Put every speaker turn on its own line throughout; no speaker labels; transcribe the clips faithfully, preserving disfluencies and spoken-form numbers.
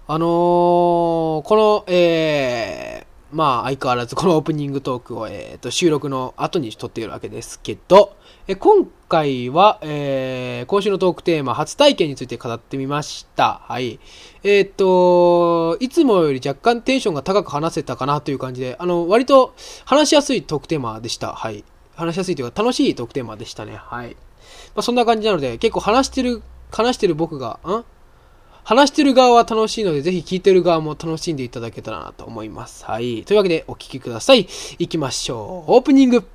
あのー、この、えー、まあ、相変わらずこのオープニングトークを、えー、と収録の後に撮っているわけですけど、え今回は、えー、今週のトークテーマ、初体験について語ってみました。はい。えっ、と、いつもより若干テンションが高く話せたかなという感じで、あの、割と話しやすいトークテーマでした。はい。話しやすいというか、楽しいトークテーマでしたね。はい。まあ、そんな感じなので、結構話してる、話してる僕が、ん話してる側は楽しいので、ぜひ聞いてる側も楽しんでいただけたらなと思います。はい。というわけで、お聞きください。行きましょう。オープニング。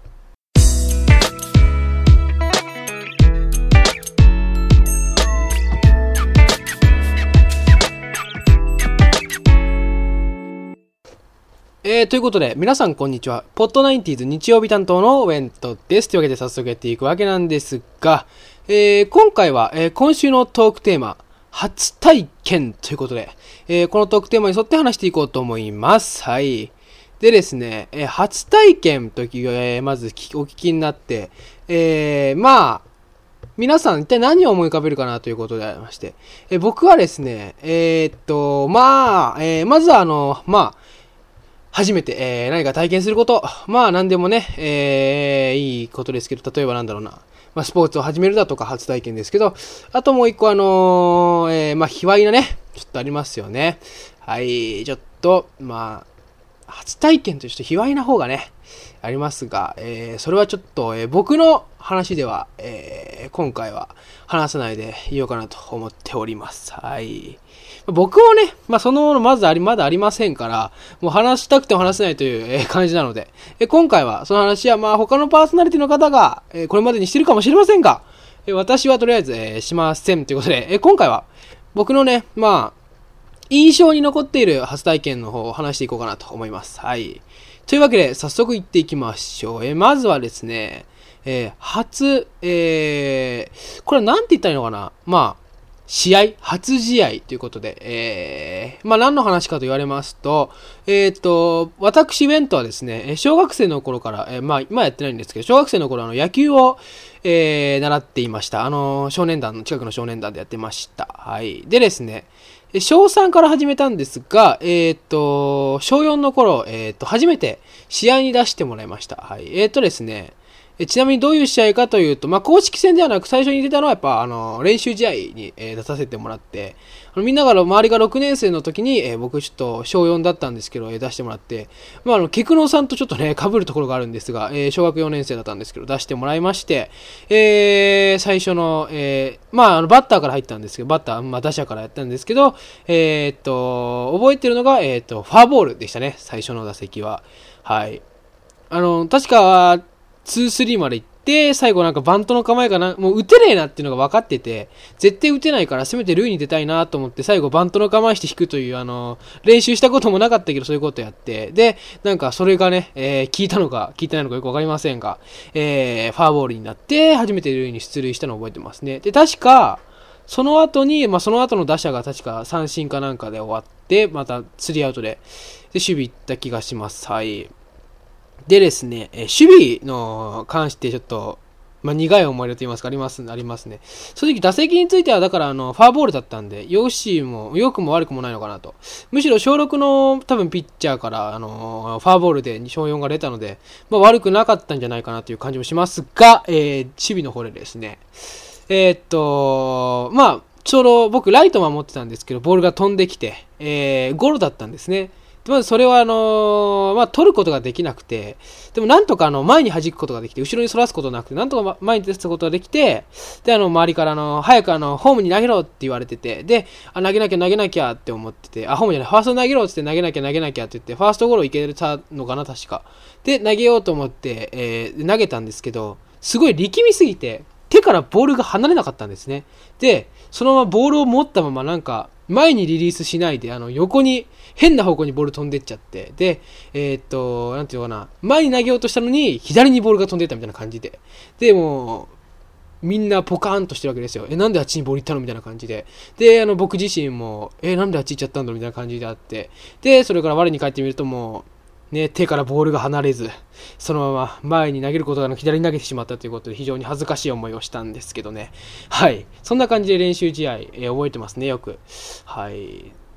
えー、ということで、皆さんこんにちは。ポッドナインティーズ日曜日担当のウェントです。というわけで、早速やっていくわけなんですが、えー、今回は、えー、今週のトークテーマ、初体験ということで、えー、このトークテーマに沿って話していこうと思います。はい。でですね、えー、初体験とき、えー、まずお聞きになって、えー、まあ、皆さん一体何を思い浮かべるかなということでありまして、えー、僕はですね、えー、っと、まあ、えー、まずはあの、まあ、初めて、えー、何か体験すること。まあ、何でもね、えー、いいことですけど、例えばなんだろうな。まあ、スポーツを始めるだとか初体験ですけど、あともう一個あのー、えー、まあ、卑猥なね、ちょっとありますよね。はい、ちょっと、まあ、初体験として卑猥な方がね、ありますが、えー、それはちょっと、えー、僕の話では、えー、今回は話さないでいようかなと思っております。はい。僕もね、まあ、そのものまずあり、まだありませんから、もう話したくても話せないという、えー、感じなので、えー、今回はその話は、まあ、他のパーソナリティの方が、えー、これまでにしてるかもしれませんが、えー、私はとりあえず、えー、しませんということで、えー、今回は、僕のね、まあ、印象に残っている初体験の方を話していこうかなと思います。はい。というわけで、早速行っていきましょう。えー、まずはですね、えー、初、えー、これはなんて言ったらいいのかな、まあ、試合初試合ということで、えー、まあ何の話かと言われますと、えっ、ー、と、私、ウェントはですね、小学生の頃から、えー、まあ今やってないんですけど、小学生の頃あの野球を、えー、習っていました。あの、少年団の、近くの少年団でやってました。はい。でですね、小さんから始めたんですが、えっ、ー、と、小よんの頃、えっ、ー、と、初めて試合に出してもらいました。はい。えっ、ー、とですね、えちなみにどういう試合かというと、まあ、公式戦ではなく最初に出たのはやっぱ、あの、練習試合に、えー、出させてもらって、あのみんなが、周りがろくねん生の時に、えー、僕ちょっと小よんだったんですけど、えー、出してもらって、まあ、あの、ケクノさんとちょっとね、被るところがあるんですが、えー、小学よねん生だったんですけど、出してもらいまして、えー、最初の、えー、まあ、あの、バッターから入ったんですけど、バッター、まあ、打者からやったんですけど、えー、っと、覚えてるのが、えー、っと、ファーボールでしたね、最初の打席は。はい。あの、確か、に、さんまで行って、最後なんかバントの構えがな、もう打てねえなっていうのが分かってて、絶対打てないからせめて塁に出たいなと思って、最後バントの構えして引くという、あの、練習したこともなかったけど、そういうことやって、で、なんかそれがね、えー、聞いたのか、聞いてないのかよくわかりませんが、えー、ファーボールになって、初めて塁に出塁したのを覚えてますね。で、確か、その後に、まあ、その後の打者が確か三振かなんかで終わって、またスリーアウトで、で、守備行った気がします。はい。でですね、え守備の関してちょっと、まあ、苦い思い出と言いますか、あります、ありますね。正直打席については、だからあの、ファーボールだったんで、よしも、良くも悪くもないのかなと。むしろ小ろくの多分ピッチャーから、あの、ファーボールで小よんが出たので、まあ、悪くなかったんじゃないかなという感じもしますが、えー、守備の方でですね、えー、っと、まあ、ちょうど僕ライト守ってたんですけど、ボールが飛んできて、えー、ゴロだったんですね。まずそれはあのー、まあ、取ることができなくて、でもなんとかあの、前に弾くことができて、後ろに反らすことなくて、なんとか前に出すことができて、で、あの、周りからあの、早くあの、ホームに投げろって言われてて、で、あ、投げなきゃ投げなきゃって思ってて、あ、ホームじゃない、ファースト投げろって言って投げなきゃ投げなきゃって言って、ファーストゴロいけたのかな、確か。で、投げようと思って、えー、投げたんですけど、すごい力みすぎて、手からボールが離れなかったんですね。で、そのままボールを持ったままなんか、前にリリースしないで、あの、横に、変な方向にボール飛んでっちゃって、で、えー、っと、なんていうのかな、前に投げようとしたのに、左にボールが飛んでったみたいな感じで。で、もう、みんなポカーンとしてるわけですよ。え、なんであっちにボール行ったのみたいな感じで。で、あの、僕自身も、え、なんであっち行っちゃったんだろうみたいな感じであって。で、それから我に返ってみるともう、ね、手からボールが離れず、そのまま前に投げることがなく左に投げてしまったということで非常に恥ずかしい思いをしたんですけどね。はい。そんな感じで練習試合、えー、覚えてますね、よく。はい。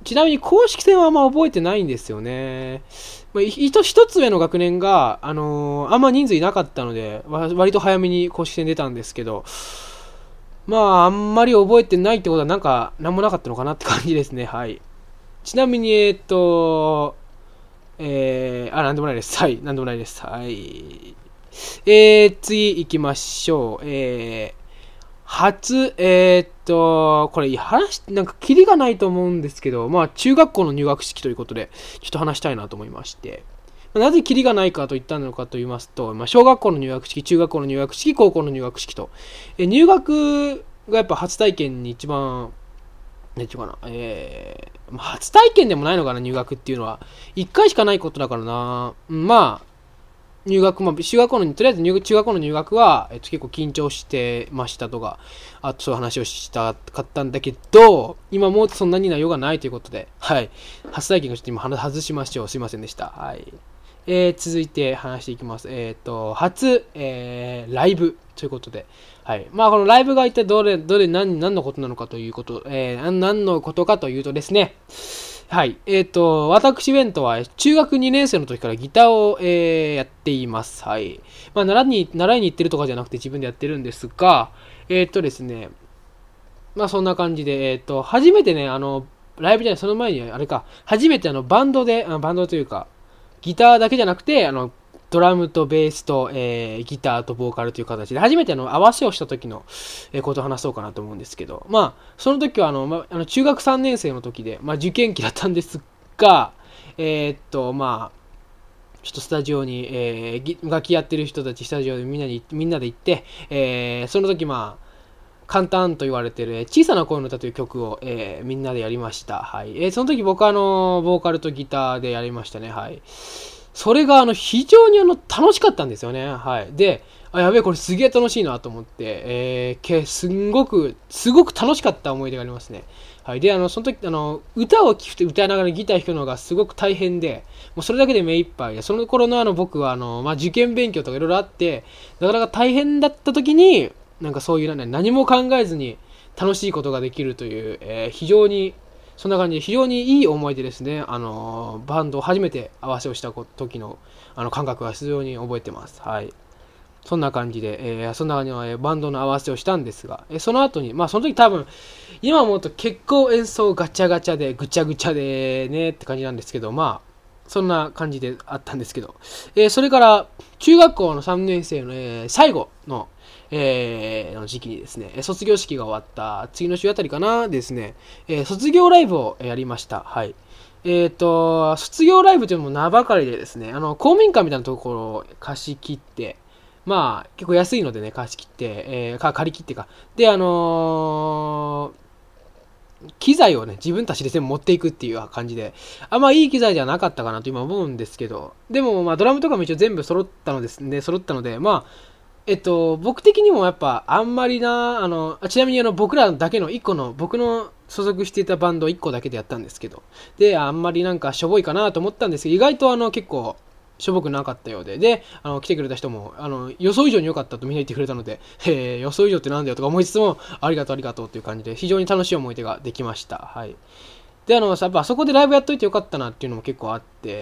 ちなみに公式戦はあんま覚えてないんですよね。まあ、一一つ上の学年が、あのーあんま人数いなかったので、わ割と早めに公式戦出たんですけど、まあ、あんまり覚えてないってことはなんか、なんもなかったのかなって感じですね。はい。ちなみに、えーっと、えー、あ、なんでもないです。はい、なんでもないです。はい。えー、次行きましょう。えー、初、えーっと、これ話、なんかキリがないと思うんですけど、まあ中学校の入学式ということで、ちょっと話したいなと思いまして、なぜキリがないかと言ったのかと言いますと、まあ小学校の入学式、中学校の入学式、高校の入学式と、え入学がやっぱ初体験に一番、なんていうかな、えー、初体験でもないのかな、入学っていうのは。一回しかないことだからな。まあ、入学、まあ、中学校の、とりあえず入中学校の入学は、えっと、結構緊張してましたとか、あとそういう話をしたかったんだけど、今もうそんなに内容がないということで、はい。初体験をちょっと今外しましょう。すいませんでした。はい。えー、続いて話していきます。えっ、と、初、えー、ライブということで、はい。まあ、このライブが一体どれ、どれ、何、何のことなのかということ、えー、何のことかというとですね、はい。えっ、と、私、ベントは中学にねん生の時からギターを、えー、やっています。はい。まあ、習いに、習いに行ってるとかじゃなくて自分でやってるんですが、えっ、とですね、まあ、そんな感じで、えっ、と、初めてね、あの、ライブじゃない、その前に、あれか、初めてあの、バンドで、あバンドというか、ギターだけじゃなくて、あの、ドラムとベースと、えー、ギターとボーカルという形で、初めてあの、合わせをした時の、えー、ことを話そうかなと思うんですけど、まあ、その時はあの、まあの、中学さんねん生の時で、まあ、受験期だったんですが、えー、っと、まあ、ちょっとスタジオに、えー、楽器やってる人たち、スタジオでみんなに、みんなで行って、えー、その時まあ、簡単と言われている、小さな声の歌という曲を、えー、みんなでやりました。はい。えー、その時僕はあの、ボーカルとギターでやりましたね。はい。それがあの、非常にあの、楽しかったんですよね。はい。で、あ、やべえ、これすげえ楽しいなと思って、えー、け、すんごく、すごく楽しかった思い出がありますね。はい。で、あの、その時、あの、歌を聴くて歌いながらギター弾くのがすごく大変で、もうそれだけで目いっぱいで、その頃のあの、僕はあの、まあ、受験勉強とかいろいろあって、なかなか大変だった時に、なんかそういう、ね、何も考えずに楽しいことができるという、えー、非常に、そんな感じで非常にいい思い出ですね。あのー、バンドを初めて合わせをした時の、あの、感覚は非常に覚えてます。はい。そんな感じで、えー、そんな感じの、えー、バンドの合わせをしたんですが、えー、その後に、まあその時多分、今思うと結構演奏ガチャガチャで、ぐちゃぐちゃでねって感じなんですけど、まあ、そんな感じであったんですけど、えー、それから、中学校のさんねん生の、えー、最後の、えー、の時期にですね、卒業式が終わった次の週あたりかなですね、えー、卒業ライブをやりました。はい。えっ、ー、と、卒業ライブというのも名ばかりでですね、あの、公民館みたいなところを貸し切って、まあ、結構安いのでね、貸し切って、えー、か借り切ってか。で、あのー、機材をね、自分たちで全部持っていくっていう感じで、あんまいい機材ではなかったかなと今思うんですけど、でも、まあ、ドラムとかも一応全部揃ったのですね、揃ったので、まあ、えっと、僕的にもやっぱあんまりな、あの、ちなみにあの僕らだけの一個の、僕の所属していたバンド一個だけでやったんですけど、で、あんまりなんかしょぼいかなと思ったんですけど、意外とあの結構しょぼくなかったようで、で、あの、来てくれた人も、あの、予想以上に良かったとみんな言ってくれたので、へ予想以上ってなんだよとか思いつつも、ありがとうありがとうっていう感じで、非常に楽しい思い出ができました。はい。で、あの、やっぱあそこでライブやっといてよかったなっていうのも結構あって、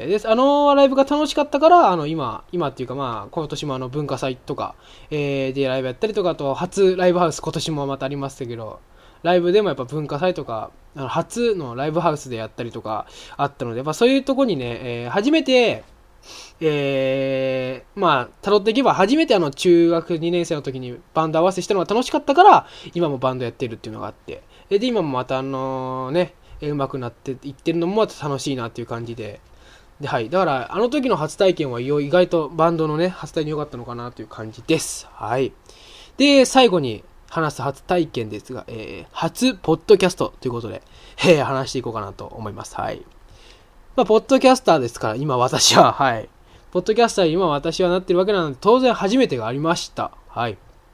で、あのライブが楽しかったから、あの、今、今っていうかまあ、今年もあの、文化祭とか、えー、でライブやったりとか、あと、初ライブハウス、今年もまたありましたけど、ライブでもやっぱ文化祭とか、あの、初のライブハウスでやったりとかあったので、やっぱそういうとこにね、えー、初めて、えー、まあ、辿っていけば、初めてあの、中学にねん生の時にバンド合わせしたのが楽しかったから、今もバンドやってるっていうのがあって、で、今もまたあのね、上手くなっていってるのもまた楽しいなっていう感じで。で、はい。だから、あの時の初体験は意外とバンドのね、初体験良かったのかなという感じです。はい。で、最後に話す初体験ですが、えー、初ポッドキャストということで、えー、話していこうかなと思います。はい。まあ、ポッドキャスターですから、今私は、はい。ポッドキャスターに今私はなってるわけなので、当然初めてがありました。はい。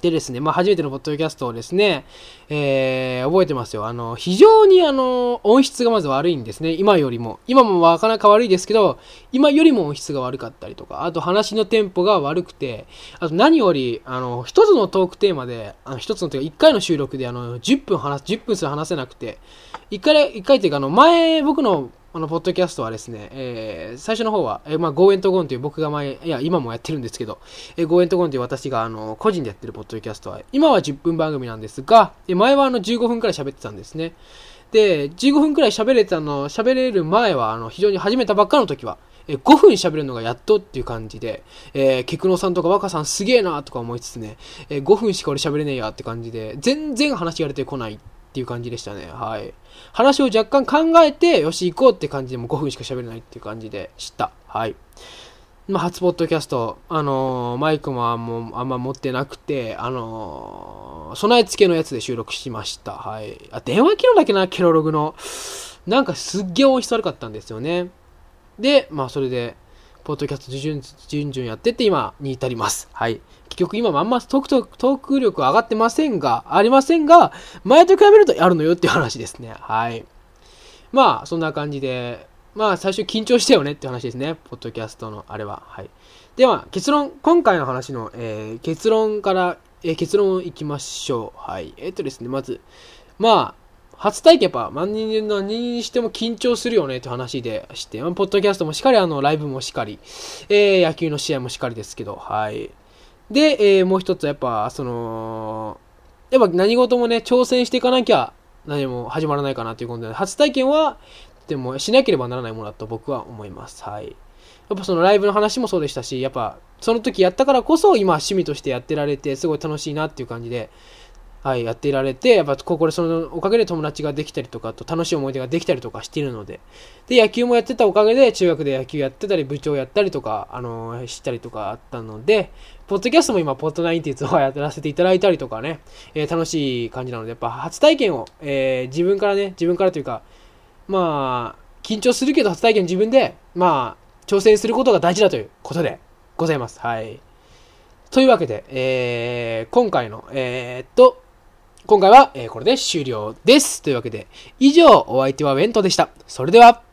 でですね、まあ初めてのポッドキャストをですね、えー、覚えてますよ。あの、非常にあの、音質がまず悪いんですね。今よりも。今もなかなか悪いですけど、今よりも音質が悪かったりとか、あと話のテンポが悪くて、あと何より、あの、一つのトークテーマで、あの、一つのというか、一回の収録であの、じゅっぷん話す、じゅっぷんすら話せなくて、一回、一回っていうかあの、前、僕のあの、ポッドキャストはですね、えー、最初の方は、えー、まあ、ゴーエントゴーンという僕が前、いや、今もやってるんですけど、えー、ゴーエントゴーンという私が、あの、個人でやってるポッドキャストは、今はじゅっぷん番組なんですが、前はあの、じゅうごふんくらい喋ってたんですね。で、じゅうごふんくらい喋れたの、喋れる前は、あの、非常に始めたばっかの時は、えー、ごふん喋るのがやっとっていう感じで、えー、ケクノさんとか若さんすげえなとか思いつつね、えー、ごふんしか俺喋れねえやって感じで、全然話が出てこないっていう感じでしたね。はい。話を若干考えて、よし行こうって感じでもごふんしか喋れないっていう感じでした。はい。まあ、初ポッドキャスト、あのー、マイクもあんまあんま持ってなくて、あのー、備え付けのやつで収録しました。はい。あ、電話機能だけな、ケロログの。なんかすっげえ音質悪かったんですよね。で、まあ、それで、ポッドキャスト順々やってって今に至ります。はい。結局今もあんまトークトーク、トーク力上がってませんが、ありませんが、前と比べるとあるのよっていう話ですね。はい。まあ、そんな感じで、まあ、最初緊張したよねっていう話ですね。ポッドキャストのあれは。はい。では、結論、今回の話の、えー、結論から、えー、結論いきましょう。はい。えー、っとですね、まず、まあ、初体験やっぱ何人何にしても緊張するよねって話でして、ポッドキャストもしっかり、あの、ライブもしっかり、えー、野球の試合もしっかりですけど、はい。で、えー、もう一つやっぱ、その、やっぱ何事もね、挑戦していかなきゃ何も始まらないかなということで、初体験は、でもしなければならないものだと僕は思います。はい。やっぱそのライブの話もそうでしたし、やっぱその時やったからこそ今趣味としてやってられて、すごい楽しいなっていう感じで、はい、やっていられて、やっぱここでそのおかげで友達ができたりとか、と楽しい思い出ができたりとかしているので、で、野球もやってたおかげで、中学で野球やってたり、部長やったりとか、あのー、したりとかあったので、ポッドキャストも今、ポッドナインティーズをやらせていただいたりとかね、えー、楽しい感じなので、やっぱ初体験を、えー、自分からね、自分からというか、まあ、緊張するけど初体験自分で、まあ、挑戦することが大事だということでございます。はい。というわけで、えー、今回の、えー、っと、今回は、えー、これで終了です。というわけで、以上、お相手はウェントでした。それでは、